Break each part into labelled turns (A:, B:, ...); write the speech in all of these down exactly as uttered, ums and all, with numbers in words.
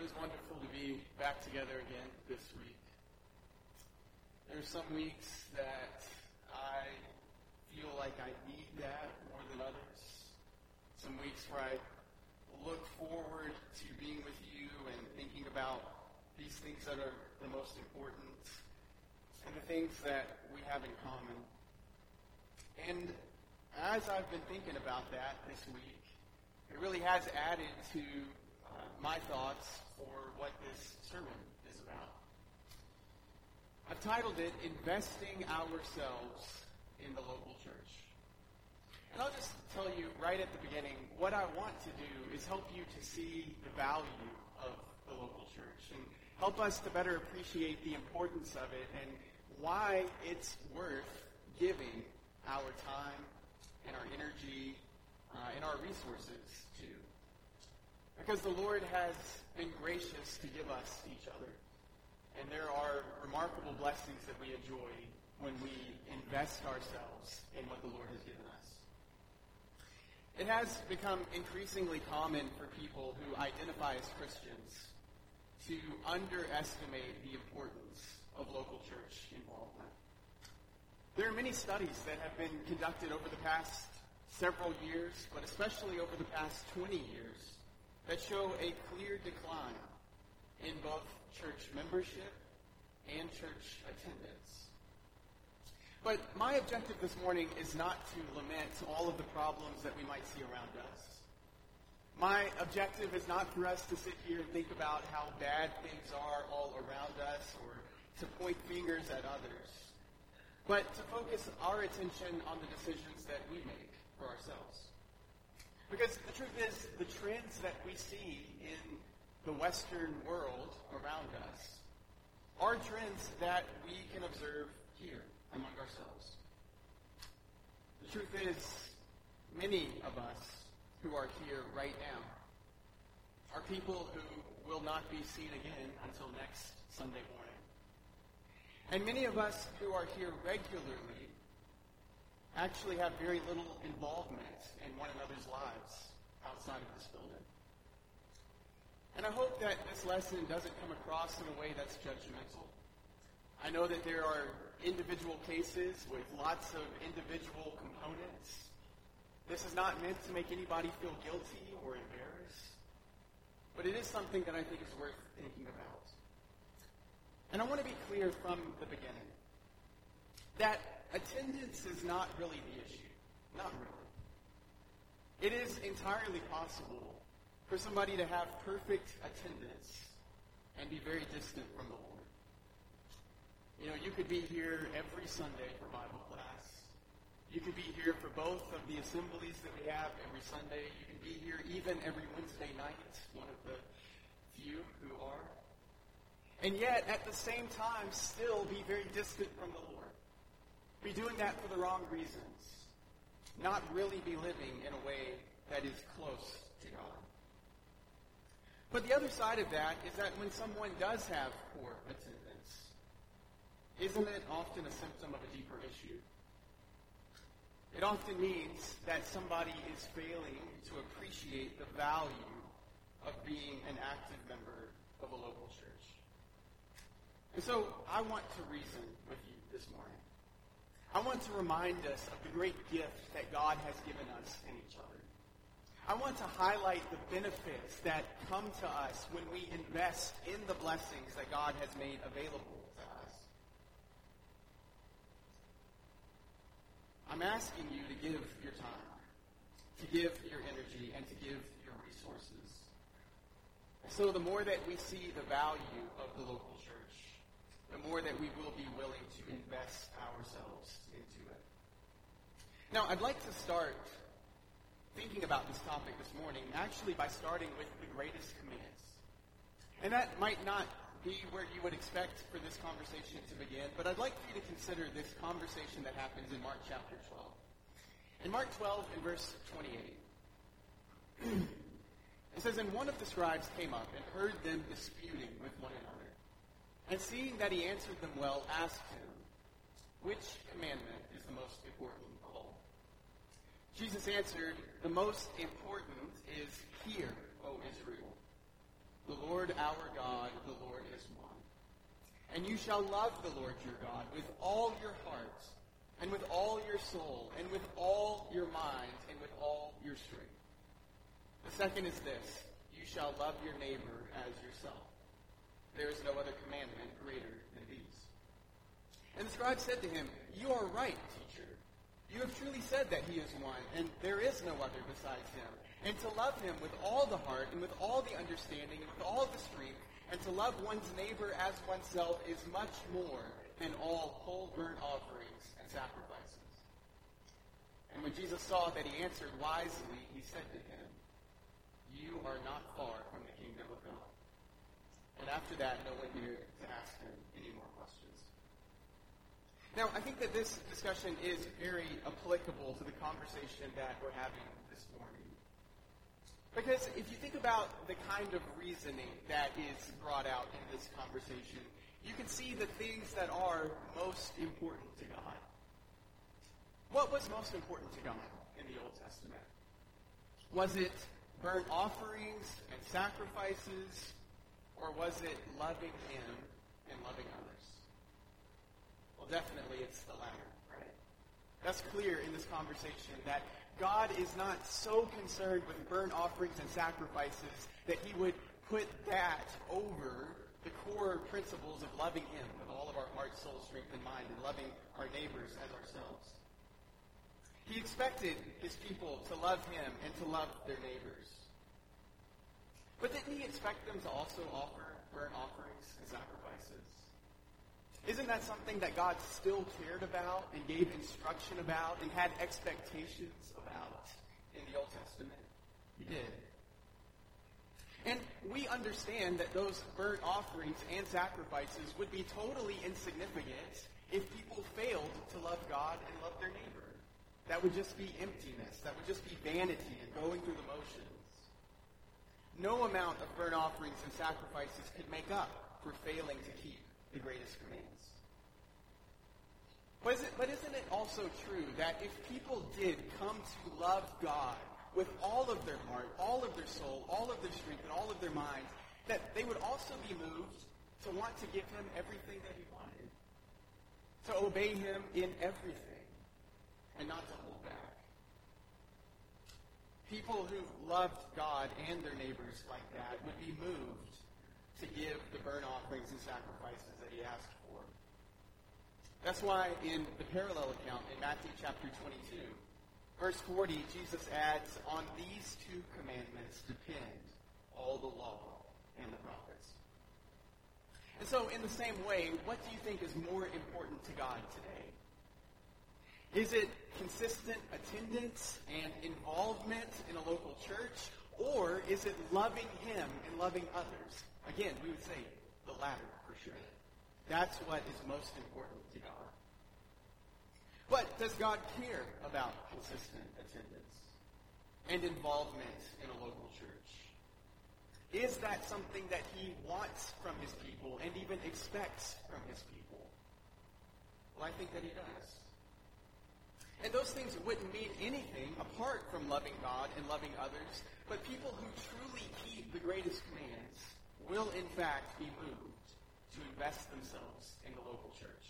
A: is wonderful to be back together again this week. There's some weeks that I feel like I need that more than others. Some weeks where I look forward to being with you and thinking about these things that are the most important and the things that we have in common. And as I've been thinking about that this week, it really has added to uh, my thoughts for what this sermon is about. I've titled it, Investing Ourselves in the Local Church. And I'll just tell you right at the beginning, what I want to do is help you to see the value of the local church and help us to better appreciate the importance of it and why it's worth giving our time and our energy uh, and our resources to. Because the Lord has been gracious to give us each other. And there are remarkable blessings that we enjoy when we invest ourselves in what the Lord has given us. It has become increasingly common for people who identify as Christians to underestimate the importance of local church involvement. There are many studies that have been conducted over the past several years, but especially over the past twenty years, that show a clear decline in both church membership and church attendance. But my objective this morning is not to lament all of the problems that we might see around us. My objective is not for us to sit here and think about how bad things are all around us or to point fingers at others, but to focus our attention on the decisions that we make for ourselves. Because the truth is, the trends that we see in the Western world around us are trends that we can observe here among ourselves. The truth is, many of us who are here right now are people who will not be seen again until next Sunday morning. And many of us who are here regularly actually have very little involvement in one another's lives outside of this building. And I hope that this lesson doesn't come across in a way that's judgmental. I know that there are individual cases with lots of individual components. This is not meant to make anybody feel guilty or embarrassed, but it is something that I think is worth thinking about. And I want to be clear from the beginning that attendance is not really the issue. Not really. It is entirely possible for somebody to have perfect attendance and be very distant from the Lord. You know, you could be here every Sunday for Bible class. You could be here for both of the assemblies that we have every Sunday. You can be here even every Wednesday night, one of the few who are. And yet, at the same time, still be very distant from the Lord. Be doing that for the wrong reasons. Not really be living in a way that is close to God. But the other side of that is that when someone does have poor attendance, isn't it often a symptom of a deeper issue? It often means that somebody is failing to appreciate the value of being an active member of a local church. And so I want to reason with you this morning. I want to remind us of the great gift that God has given us in each other. I want to highlight the benefits that come to us when we invest in the blessings that God has made available to us. I'm asking you to give your time, to give your energy, and to give your resources. So the more that we see the value of the local church, the more that we will be willing to invest ourselves into it. Now, I'd like to start thinking about this topic this morning actually by starting with the greatest commands. And that might not be where you would expect for this conversation to begin, but I'd like for you to consider this conversation that happens in Mark chapter twelve. In Mark twelve, in verse twenty-eight, it says, "And one of the scribes came up and heard them disputing with one another. And seeing that he answered them well, asked him, 'Which commandment is the most important of all?' Jesus answered, 'The most important is, Hear, O Israel. The Lord Lord our God, the Lord is one. And you shall love the Lord your God with all your heart, and with all your soul, and with all your mind, and with all your strength. The second is this: you shall love your neighbor as yourself. There is no other commandment greater than these. And the scribe said to him, you are right, teacher. You have truly said that he is one, and there is no other besides him. And to love him with all the heart, and with all the understanding, and with all the strength, and to love one's neighbor as oneself is much more than all whole burnt offerings and sacrifices. And when Jesus saw that he answered wisely, he said to him, you are not far from the kingdom of God. And after that, no one dared to ask him any more questions. Now, I think that this discussion is very applicable to the conversation that we're having this morning. Because if you think about the kind of reasoning that is brought out in this conversation, you can see the things that are most important to God. What was most important to God in the Old Testament? Was it burnt offerings and sacrifices, or was it loving him and loving others? Well, definitely it's the latter, right? That's clear in this conversation, that God is not so concerned with burnt offerings and sacrifices that he would put that over the core principles of loving him with all of our heart, soul, strength, and mind, and loving our neighbors as ourselves. He expected his people to love him and to love their neighbors. But didn't he expect them to also offer burnt offerings and sacrifices? Isn't that something that God still cared about and gave instruction about and had expectations about in the Old Testament? He did. And we understand that those burnt offerings and sacrifices would be totally insignificant if people failed to love God and love their neighbor. That would just be emptiness. That would just be vanity and going through the motions. No amount of burnt offerings and sacrifices could make up for failing to keep the greatest commands. But, is it, but isn't it also true that if people did come to love God with all of their heart, all of their soul, all of their strength, and all of their mind, that they would also be moved to want to give him everything that he wanted, to obey him in everything, and not to hold back? People who loved God and their neighbors like that would be moved to give the burnt offerings and sacrifices that he asked for. That's why in the parallel account in Matthew chapter twenty-two, verse forty, Jesus adds, on these two commandments depend all the law and the prophets. And so in the same way, what do you think is more important to God today? Is it consistent attendance and involvement in a local church, or is it loving him and loving others? Again, we would say the latter for sure. That's what is most important to God. But does God care about consistent attendance and involvement in a local church? Is that something that he wants from his people and even expects from his people? Well, I think that he does. And those things wouldn't mean anything apart from loving God and loving others, but people who truly keep the greatest commands will in fact be moved to invest themselves in the local church.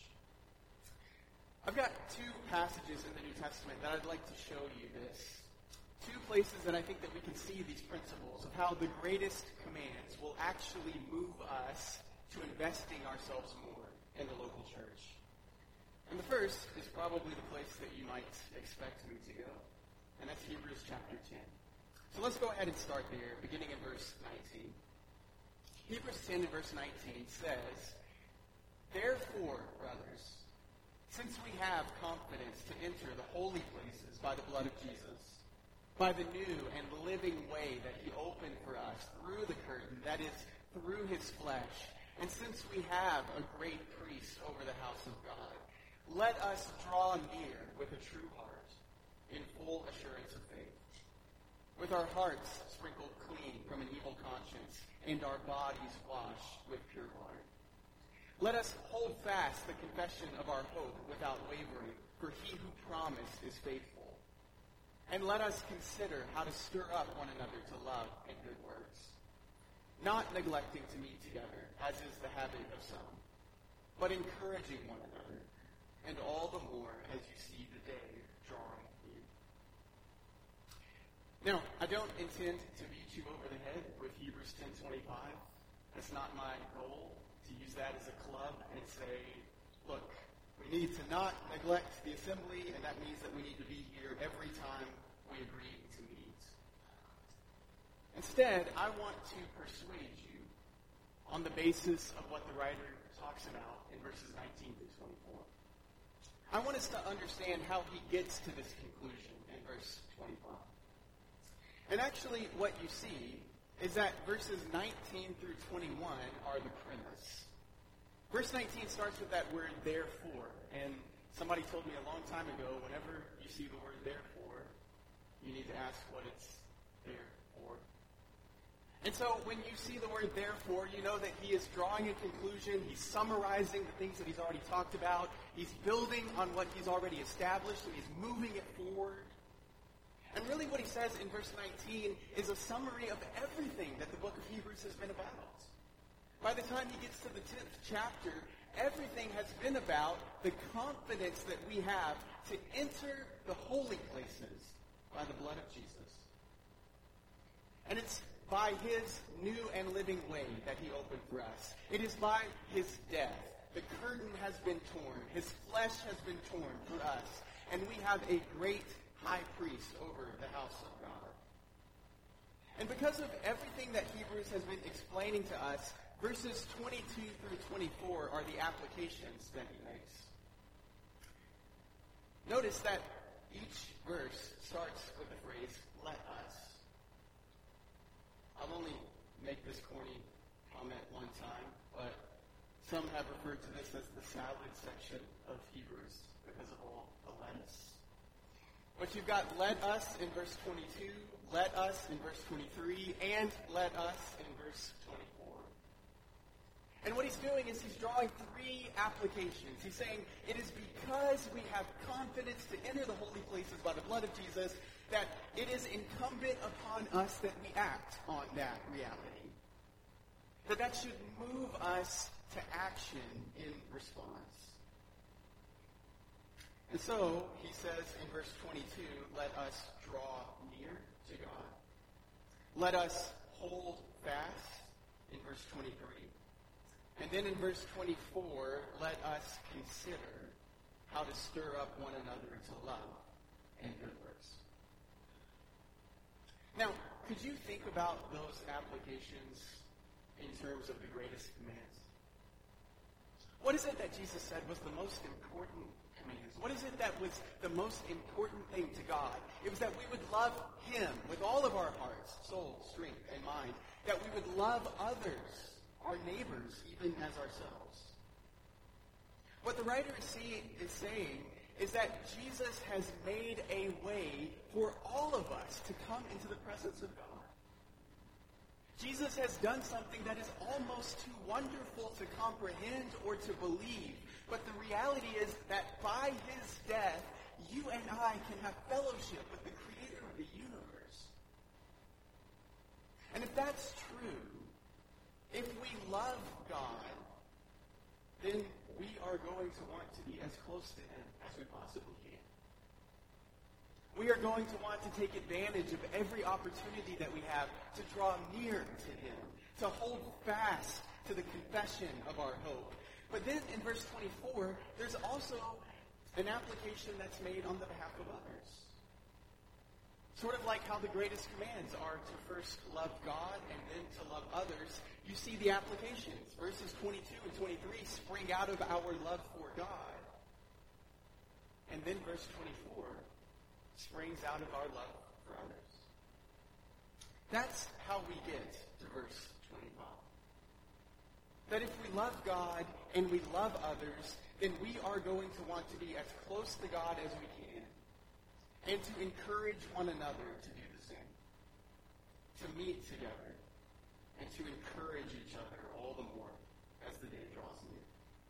A: I've got two passages in the New Testament that I'd like to show you this. Two places that I think that we can see these principles of how the greatest commands will actually move us to investing ourselves more in the local church. And the first is probably the place that you might expect me to go, and that's Hebrews chapter ten. So let's go ahead and start there, beginning in verse nineteen. Hebrews ten and verse nineteen says, therefore, brothers, since we have confidence to enter the holy places by the blood of Jesus, by the new and living way that he opened for us through the curtain, that is, through his flesh, and since we have a great priest over the house of God, let us draw near with a true heart, in full assurance of faith, with our hearts sprinkled clean from an evil conscience, and our bodies washed with pure water. Let us hold fast the confession of our hope without wavering, for he who promised is faithful. And let us consider how to stir up one another to love and good works, not neglecting to meet together, as is the habit of some, but encouraging one another, and all the more as you see the day drawing near. Now, I don't intend to beat you over the head with Hebrews ten twenty-five. That's not my goal, to use that as a club and say, look, we need to not neglect the assembly, and that means that we need to be here every time we agree to meet. Instead, I want to persuade you on the basis of what the writer talks about in verses nineteen through twenty-four. I want us to understand how he gets to this conclusion in verse twenty-five. And actually, what you see is that verses nineteen through twenty-one are the premise. Verse nineteen starts with that word therefore. And somebody told me a long time ago, whenever you see the word therefore, you need to ask what it's there for. And so when you see the word therefore, you know that he is drawing a conclusion. He's summarizing the things that he's already talked about. He's building on what he's already established, and he's moving it forward. And really what he says in verse nineteen is a summary of everything that the book of Hebrews has been about. By the time he gets to the tenth chapter, everything has been about the confidence that we have to enter the holy places by the blood of Jesus. And it's by his new and living way that he opened for us. It is by his death. The curtain has been torn. His flesh has been torn for us. And we have a great high priest over the house of God. And because of everything that Hebrews has been explaining to us, verses twenty-two through twenty-four are the applications that he makes. Notice that each verse starts with the phrase, let us. I'll only make this corny comment one time, but some have referred to this as the salad section of Hebrews because of all the lettuce. But you've got let us in verse twenty-two, let us in verse twenty-three, and let us in verse twenty-four. And what he's doing is he's drawing three applications. He's saying it is because we have confidence to enter the holy places by the blood of Jesus that it is incumbent upon us that we act on that reality. That that should move us to action in response. And so, he says in verse twenty-two, let us draw near to God. Let us hold fast in verse twenty-three. And then in verse twenty-four, let us consider how to stir up one another to love and good works. Now, could you think about those applications in terms of the greatest commands? What is it that Jesus said was the most important commands? What is it that was the most important thing to God? It was that we would love him with all of our hearts, soul, strength, and mind. That we would love others, our neighbors, even as ourselves. What the writer is, see, is saying is that Jesus has made a way for all of us to come into the presence of God. Jesus has done something that is almost too wonderful to comprehend or to believe. But the reality is that by his death, you and I can have fellowship with the creator of the universe. And if that's true, if we love God, then we are going to want to be as close to him as we possibly can. We are going to want to take advantage of every opportunity that we have to draw near to him, to hold fast to the confession of our hope. But then in verse twenty-four, there's also an application that's made on the behalf of others. Sort of like how the greatest commands are to first love God and then to love others. You see the applications. Verses twenty-two and twenty-three spring out of our love for God. And then verse twenty-four springs out of our love for others. That's how we get to verse twenty-five. That if we love God and we love others, then we are going to want to be as close to God as we can. And to encourage one another to do the same. To meet together. And to encourage each other all the more as the day draws near.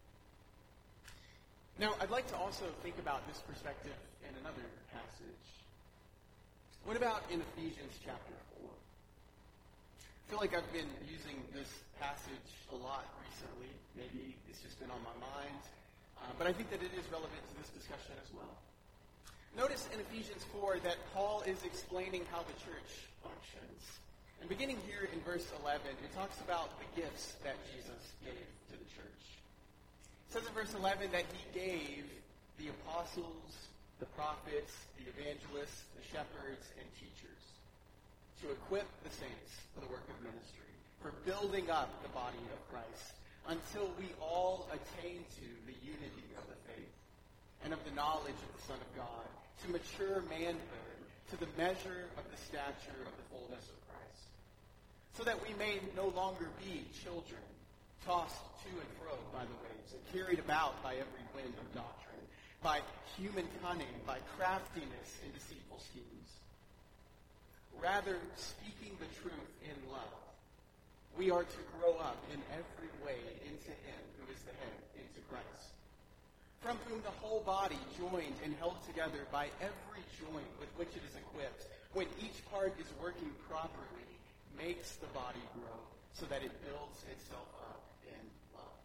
A: Now, I'd like to also think about this perspective in another passage. What about in Ephesians chapter four? feel like I've been using this passage a lot recently. Maybe it's just been on my mind. Uh, but I think that it is relevant to this discussion as well. Notice in Ephesians four that Paul is explaining how the church functions. And beginning here in verse eleven, it talks about the gifts that Jesus gave to the church. It says in verse eleven that he gave the apostles, the prophets, the evangelists, the shepherds, and teachers to equip the saints for the work of ministry, for building up the body of Christ, until we all attain to the unity of the faith and of the knowledge of the Son of God, to mature manhood, to the measure of the stature of the fullness of Christ, so that we may no longer be children, tossed to and fro by the waves, and carried about by every wind of doctrine, by human cunning, by craftiness and deceitful schemes. Rather, speaking the truth in love, we are to grow up in every way into him who is the head, into Christ, from whom the whole body, joined and held together by every joint with which it is equipped, when each part is working properly, makes the body grow so that it builds itself up in love.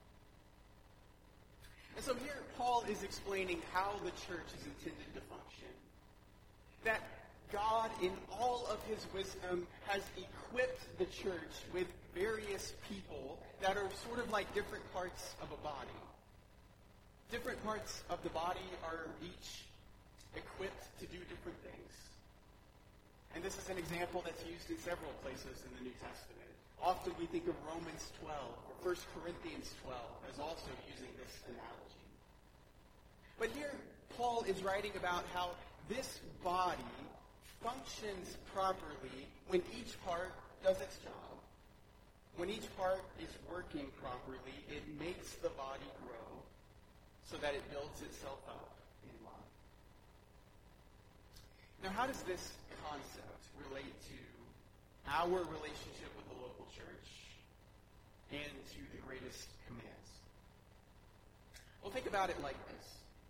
A: And so here Paul is explaining how the church is intended to function. That God, in all of his wisdom, has equipped the church with various people that are sort of like different parts of a body. Different parts of the body are each equipped to do different things. And this is an example that's used in several places in the New Testament. Often we think of Romans twelve or First Corinthians twelve as also using this analogy. But here Paul is writing about how this body functions properly when each part does its job. When each part is working properly, it makes the body grow so that it builds itself up in love. Now, how does this concept relate to our relationship with the local church and to the greatest commands? Well, think about it like this.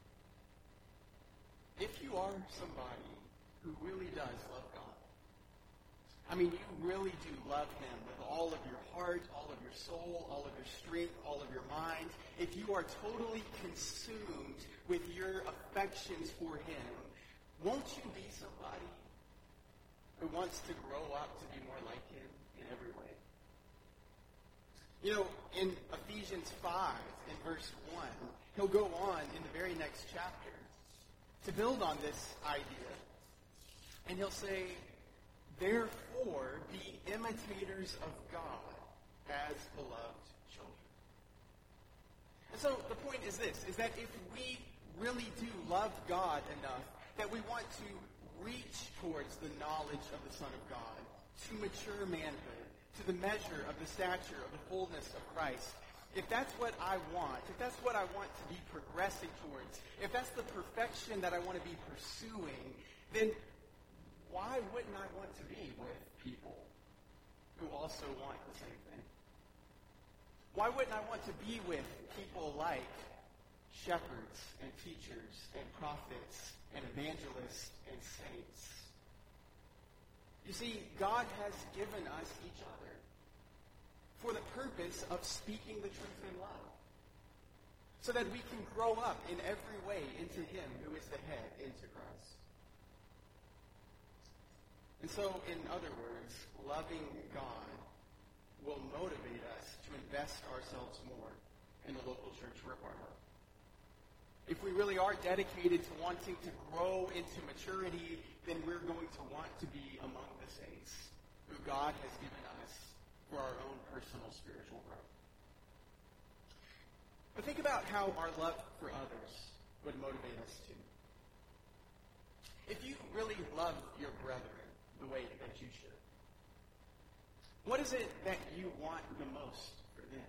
A: If you are somebody who really does love God, I mean, you really do love him with all of your heart, all of your soul, all of your strength, all of your mind. If you are totally consumed with your affections for him, won't you be somebody who wants to grow up to be more like him in every way? You know, in Ephesians five, in verse one, he'll go on in the very next chapter to build on this idea. And he'll say, therefore, be imitators of God as beloved children. And so the point is this, is that if we really do love God enough that we want to reach towards the knowledge of the Son of God, to mature manhood, to the measure of the stature of the fullness of Christ, if that's what I want, if that's what I want to be progressing towards, if that's the perfection that I want to be pursuing, then why wouldn't I want to be with people who also want the same thing? Why wouldn't I want to be with people like shepherds and teachers and prophets and evangelists and saints? You see, God has given us each other for the purpose of speaking the truth in love, so that we can grow up in every way into him who is the head, into Christ. And so, in other words, loving God will motivate us to invest ourselves more in the local church we're a part of. If we really are dedicated to wanting to grow into maturity, then we're going to want to be among the saints who God has given us for our own personal spiritual growth. But think about how our love for others would motivate us too. If you really love your brethren the way that you should, what is it that you want the most for them?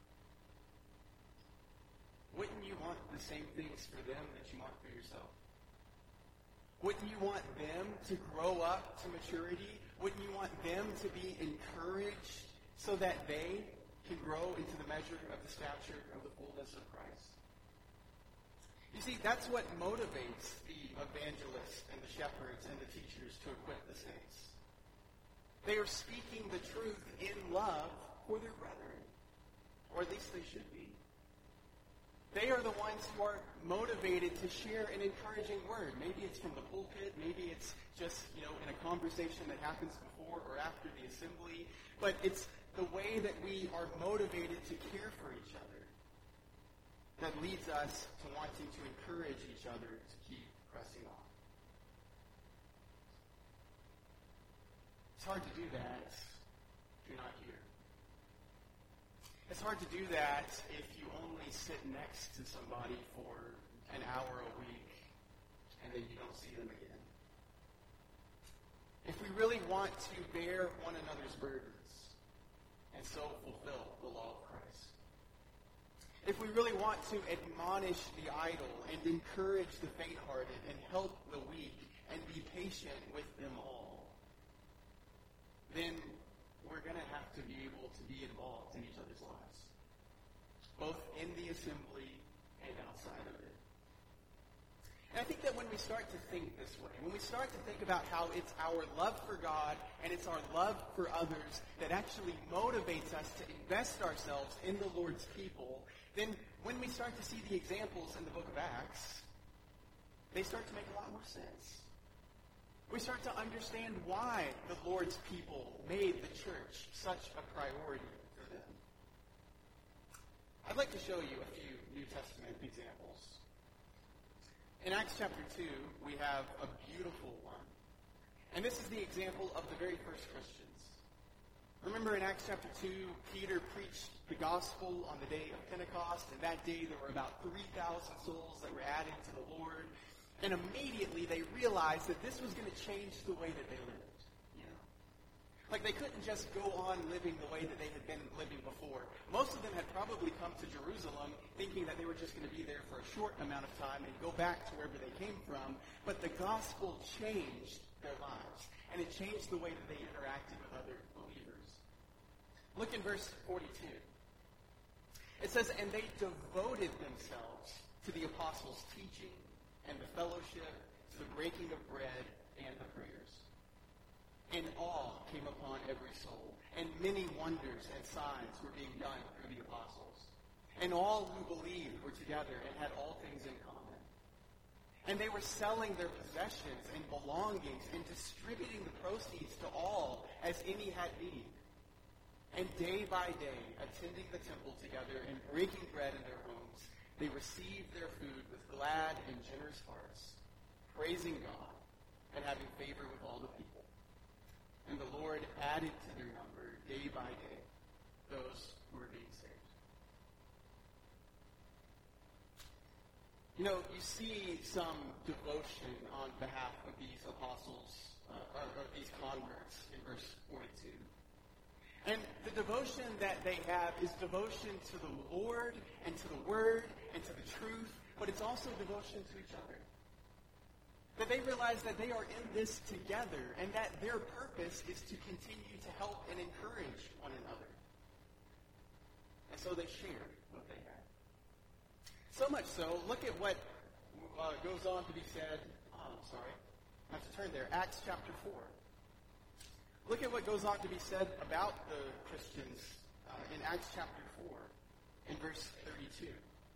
A: Wouldn't you want the same things for them that you want for yourself? Wouldn't you want them to grow up to maturity? Wouldn't you want them to be encouraged so that they can grow into the measure of the stature of the fullness of Christ? You see, that's what motivates the evangelists and the shepherds and the teachers to equip the saints. They are speaking the truth in love for their brethren, or at least they should be. They are the ones who are motivated to share an encouraging word. Maybe it's from the pulpit, maybe it's just, you know, in a conversation that happens before or after the assembly, but it's the way that we are motivated to care for each other that leads us to wanting to encourage each other to keep pressing on. It's hard to do that if you're not here. It's hard to do that if you only sit next to somebody for an hour a week and then you don't see them again. If we really want to bear one another's burdens and so fulfill the law of Christ, if we really want to admonish the idle and encourage the faint-hearted and help the weak and be patient with them all, then we're going to have to be able to be involved in each other's lives, both in the assembly and outside of it. And I think that when we start to think this way, when we start to think about how it's our love for God and it's our love for others that actually motivates us to invest ourselves in the Lord's people, then when we start to see the examples in the book of Acts, they start to make a lot more sense. We start to understand why the Lord's people made the church such a priority for them. I'd like to show you a few New Testament examples. In Acts chapter two, we have a beautiful one. And this is the example of the very first Christians. Remember in Acts chapter two, Peter preached the gospel on the day of Pentecost, and that day there were about three thousand souls that were added to the Lord. And immediately they realized that this was going to change the way that they lived. You know? Like they couldn't just go on living the way that they had been living before. Most of them had probably come to Jerusalem thinking that they were just going to be there for a short amount of time and go back to wherever they came from. But the gospel changed their lives. And it changed the way that they interacted with other believers. Look in verse forty-two. It says, "And they devoted themselves to the apostles' teaching and the fellowship, to the breaking of bread, and the prayers. And awe came upon every soul, and many wonders and signs were being done through the apostles. And all who believed were together and had all things in common. And they were selling their possessions and belongings and distributing the proceeds to all as any had need. And day by day, attending the temple together and breaking bread in their homes, they received their food with glad and generous hearts, praising God and having favor with all the people. And the Lord added to their number day by day those who were being saved." You know, you see some devotion on behalf of these apostles, uh, or, or these converts in verse forty-two. And the devotion that they have is devotion to the Lord and to the Word and to the truth, but it's also devotion to each other. That they realize that they are in this together and that their purpose is to continue to help and encourage one another. And so they shared what they had. So much so, look at what uh, goes on to be said. Oh, I'm sorry. I have to turn there. Acts chapter four. Look at what goes on to be said about the Christians uh, in Acts chapter four, in verse thirty-two.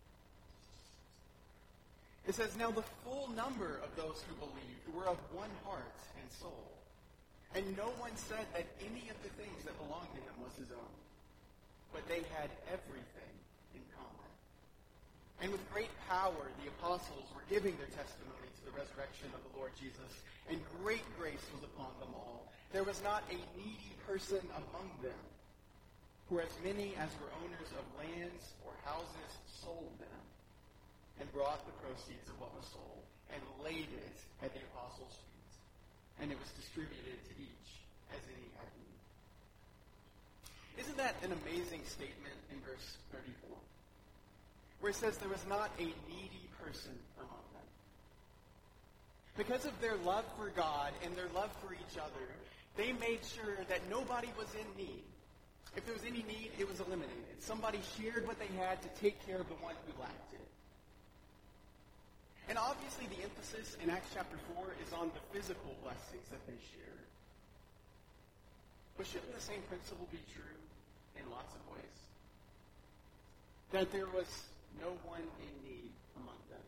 A: It says, "Now the full number of those who believed were of one heart and soul. And no one said that any of the things that belonged to him was his own, but they had everything in common. And with great power the apostles were giving their testimony to the resurrection of the Lord Jesus, and great grace was upon them all. There was not a needy person among them, for as many as were owners of lands or houses sold them, and brought the proceeds of what was sold, and laid it at the apostles' feet. And it was distributed to each as any had need." Isn't that an amazing statement in verse thirty-four? Where it says there was not a needy person among them. Because of their love for God and their love for each other, they made sure that nobody was in need. If there was any need, it was eliminated. Somebody shared what they had to take care of the one who lacked it. And obviously the emphasis in Acts chapter four is on the physical blessings that they shared. But shouldn't the same principle be true in lots of ways? That there was no one in need among them.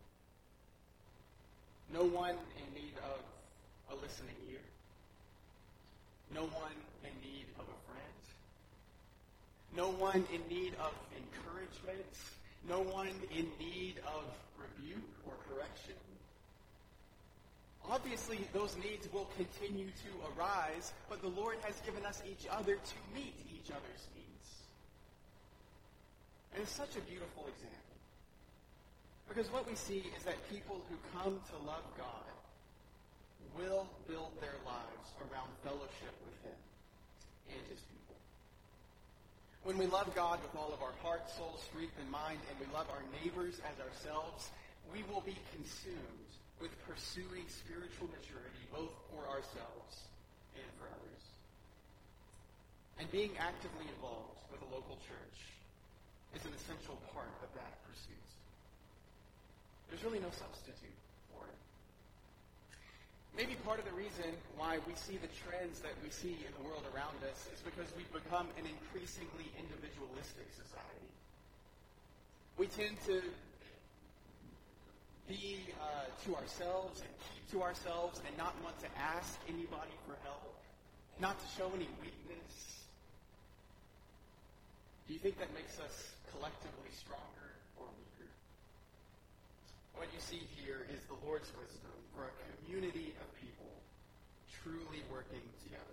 A: No one in need of a listening ear. No one in need of a friend. No one in need of encouragement. No one in need of rebuke or correction. Obviously, those needs will continue to arise, but the Lord has given us each other to meet each other's needs. And it's such a beautiful example. Because what we see is that people who come to love God will build their lives around fellowship with Him and His people. When we love God with all of our heart, soul, strength, and mind, and we love our neighbors as ourselves, we will be consumed with pursuing spiritual maturity, both for ourselves and for others. And being actively involved with a local church is an essential part of that pursuit. There's really no substitute for it. Maybe part of the reason why we see the trends that we see in the world around us is because we've become an increasingly individualistic society. We tend to be uh, to ourselves and keep to ourselves and not want to ask anybody for help, not to show any weakness. Do you think that makes us collectively stronger or weaker? What you see here is the Lord's wisdom for a community of people truly working together.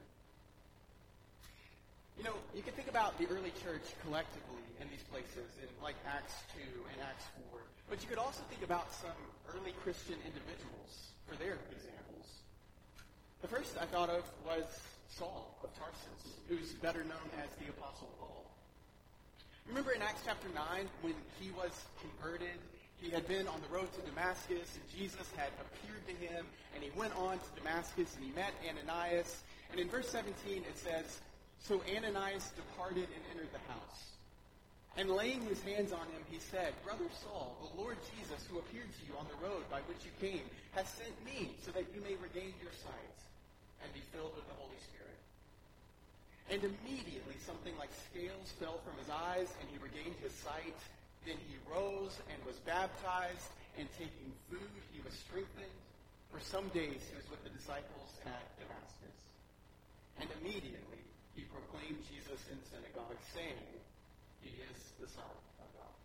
A: You know, you can think about the early church collectively in these places, in like Acts two and Acts four. But you could also think about some early Christian individuals for their examples. The first I thought of was Saul of Tarsus, who's better known as the Apostle Paul. Remember in Acts chapter nine, when he was converted, he had been on the road to Damascus, and Jesus had appeared to him, and he went on to Damascus, and he met Ananias. And in verse seventeen, it says, "So Ananias departed and entered the house. And laying his hands on him, he said, 'Brother Saul, the Lord Jesus, who appeared to you on the road by which you came, has sent me so that you may regain your sight and be filled with the Holy Spirit.' And immediately something like scales fell from his eyes, and he regained his sight. Then he rose and was baptized, and taking food, he was strengthened. For some days he was with the disciples at Damascus. And immediately he proclaimed Jesus in the synagogue, saying, 'He is the Son of God.'"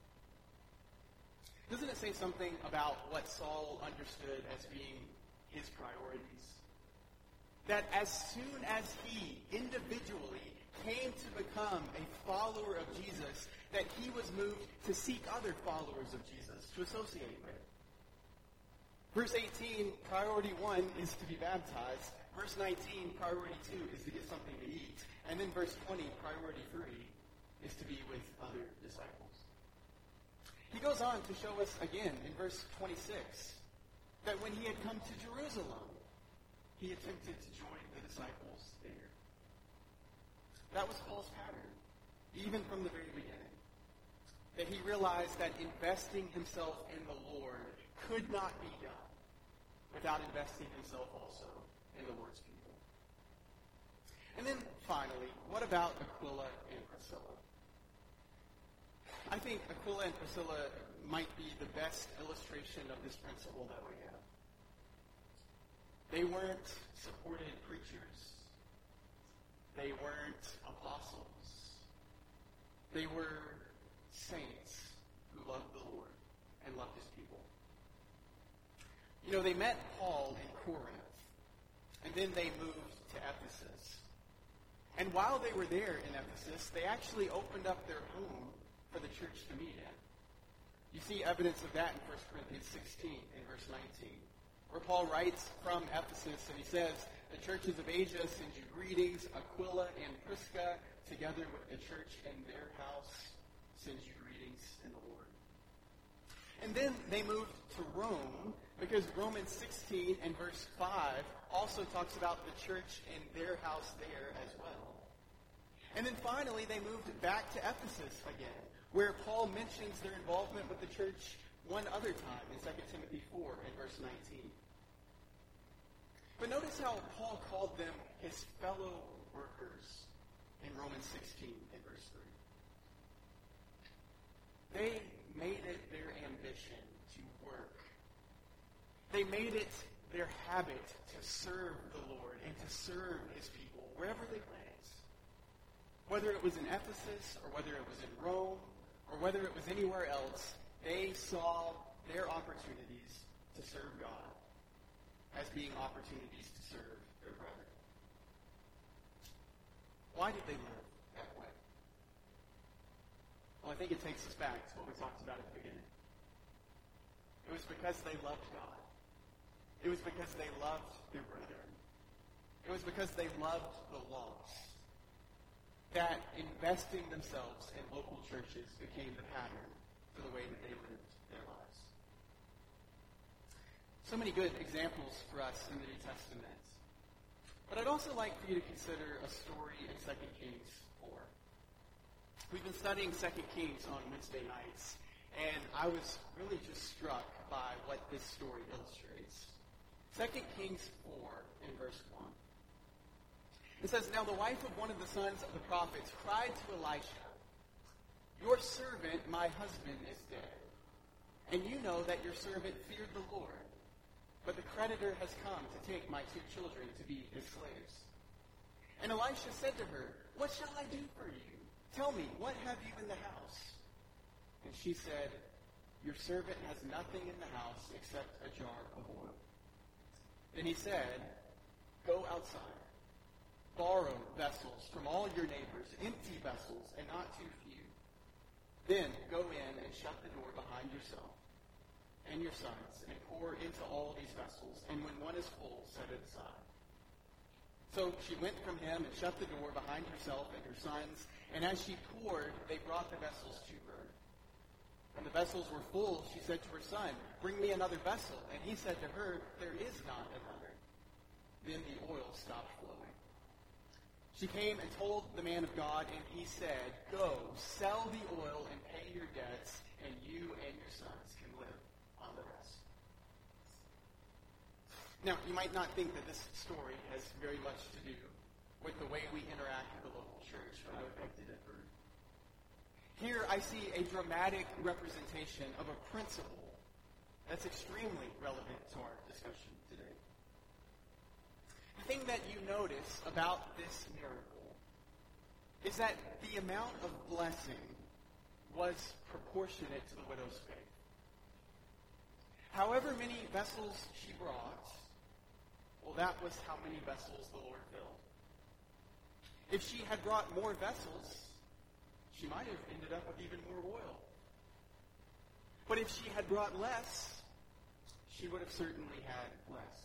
A: Doesn't it say something about what Saul understood as being his priorities? That as soon as he individually came to become a follower of Jesus, that he was moved to seek other followers of Jesus to associate with. Verse eighteen, priority one is to be baptized. Verse nineteen, priority two is to get something to eat. And then verse twenty, priority three, is to be with other disciples. He goes on to show us again in verse twenty-six that when he had come to Jerusalem, he attempted to join the disciples there. That was Paul's pattern, even from the very beginning. That he realized that investing himself in the Lord could not be done without investing himself also in the Lord's people. And then finally, what about Aquila and Priscilla? I think Aquila and Priscilla might be the best illustration of this principle that we have. They weren't supported preachers. They weren't apostles. They were saints who loved the Lord and loved his people. You know, they met Paul in Corinth, and then they moved to Ephesus. And while they were there in Ephesus, they actually opened up their home for the church to meet in. You see evidence of that in First Corinthians sixteen and verse nineteen, where Paul writes from Ephesus, and he says, "The churches of Asia send you greetings. Aquila and Prisca, together with the church in their house, sends you greetings in the Lord." And then they moved to Rome, because Romans sixteen and verse five also talks about the church in their house there as well. And then finally, they moved back to Ephesus again, where Paul mentions their involvement with the church one other time in Second Timothy four and verse nineteen. But notice how Paul called them his fellow workers in Romans sixteen and verse three. They made it their ambition to work. They made it their habit to serve the Lord and to serve his people wherever they went. Whether it was in Ephesus or whether it was in Rome or whether it was anywhere else, they saw their opportunities to serve God as being opportunities to serve their brother. Why did they live that way? Well, I think it takes us back to what we talked about at the beginning. It was because they loved God. It was because they loved their brethren. It was because they loved the lost that investing themselves in local churches became the pattern for the way that they lived their lives. So many good examples for us in the New Testament. But I'd also like for you to consider a story in Second Kings four. We've been studying Second Kings on Wednesday nights, and I was really just struck by what this story illustrates. Second Kings four in verse one. It says, "Now the wife of one of the sons of the prophets cried to Elisha, 'Your servant, my husband, is dead. And you know that your servant feared the Lord. But the creditor has come to take my two children to be his slaves.' And Elisha said to her, 'What shall I do for you? Tell me, what have you in the house?' And she said, 'Your servant has nothing in the house except a jar of oil.' Then he said, 'Go outside. Borrow vessels from all your neighbors, empty vessels, and not too few. Then go in and shut the door behind yourself and your sons, and pour into all these vessels, and when one is full, set it aside.' So she went from him and shut the door behind herself and her sons, and as she poured, they brought the vessels to her. When the vessels were full, she said to her son, 'Bring me another vessel.' And he said to her, 'There is not another.' Then the oil stopped flowing. She came and told the man of God, and he said, 'Go, sell the oil and pay your debts, and you and your sons can live on the rest.'" Now, you might not think that this story has very much to do with the way we interact with the local church, but I would beg to differ. Here I see a dramatic representation of a principle that's extremely relevant to our discussion today. The thing that you notice about this miracle is that the amount of blessing was proportionate to the widow's faith. However many vessels she brought, well, that was how many vessels the Lord filled. If she had brought more vessels, she might have ended up with even more oil. But if she had brought less, she would have certainly had less.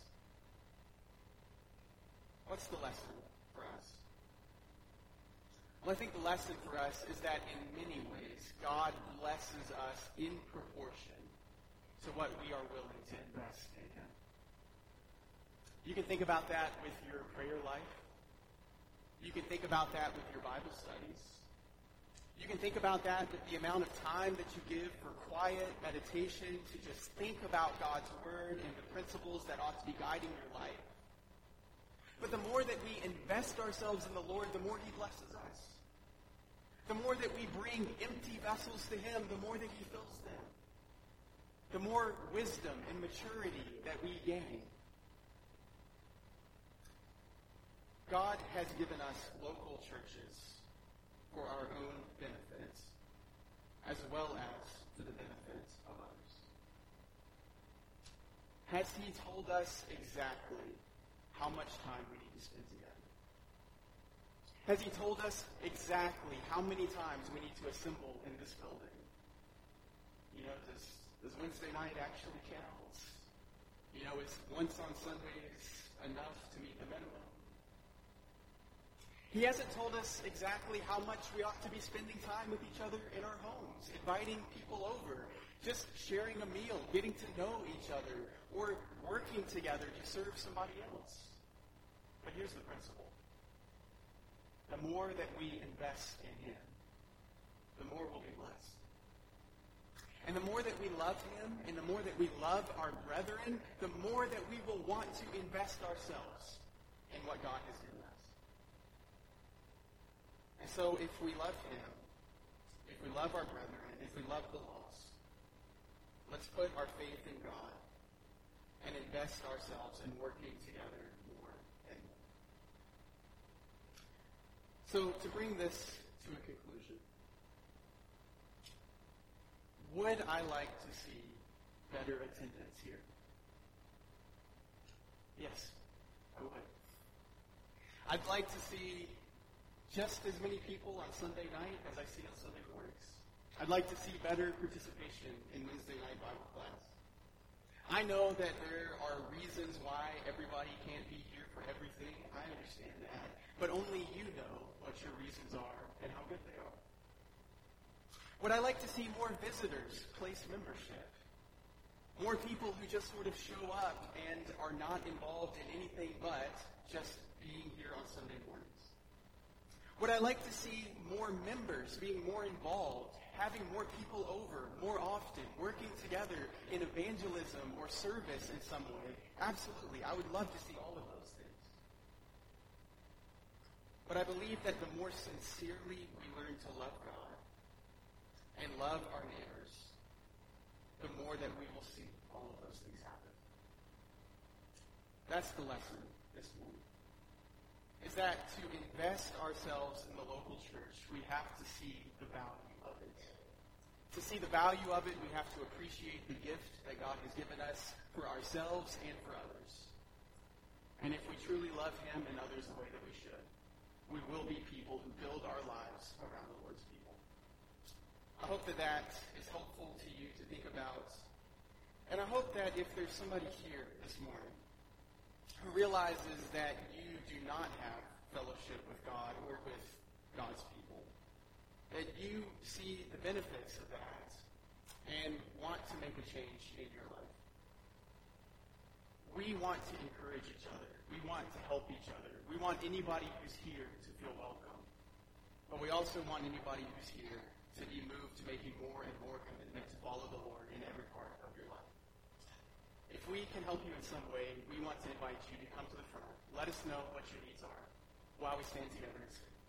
A: What's the lesson for us? Well, I think the lesson for us is that in many ways, God blesses us in proportion to what we are willing to invest in him. You can think about that with your prayer life. You can think about that with your Bible studies. You can think about that with the amount of time that you give for quiet meditation, to just think about God's word and the principles that ought to be guiding your life. But the more that we invest ourselves in the Lord, the more he blesses us. The more that we bring empty vessels to him, the more that he fills them. The more wisdom and maturity that we gain. God has given us local churches for our own benefits, as well as for the benefits of others. Has he told us exactly how much time we need to spend together? Has he told us exactly how many times we need to assemble in this building? You know, does, does Wednesday night actually count? You know, is once on Sundays enough to meet the minimum? He hasn't told us exactly how much we ought to be spending time with each other in our homes, inviting people over, just sharing a meal, getting to know each other, or working together to serve somebody else. But here's the principle. The more that we invest in him, the more we'll be blessed. And the more that we love him, and the more that we love our brethren, the more that we will want to invest ourselves in what God has given us. And so if we love him, if we love our brethren, if we love the lost, let's put our faith in God and invest ourselves in working together more and more. So to bring this to a conclusion, would I like to see better attendance here? Yes, I would. I'd like to see just as many people on Sunday night as I see on Sunday mornings. I'd like to see better participation in Wednesday night Bible class. I know that there are reasons why everybody can't be here for everything. I understand that. But only you know what your reasons are and how good they are. Would I like to see more visitors place membership? More people who just sort of show up and are not involved in anything but just being here on Sunday mornings? Would I like to see more members being more involved, having more people over more often, working together in evangelism or service in some way? Absolutely. I would love to see all of those things. But I believe that the more sincerely we learn to love God and love our neighbors, the more that we will see all of those things happen. That's the lesson this morning. Is that to invest ourselves in the local church, we have to see the value of it. To see the value of it, we have to appreciate the gift that God has given us for ourselves and for others. And if we truly love him and others the way that we should, we will be people who build our lives around the Lord's people. I hope that that is helpful to you to think about. And I hope that if there's somebody here this morning who realizes that you do not have fellowship with God or with God's people, that you see the benefits of that and want to make a change in your life. We want to encourage each other. We want to help each other. We want anybody who's here to feel welcome. But we also want anybody who's here to be moved to making more and more commitment to follow the Lord in every part of your life. If we can help you in some way, we want to invite you to come to the front. Let us know what your needs are while we stand together and sing.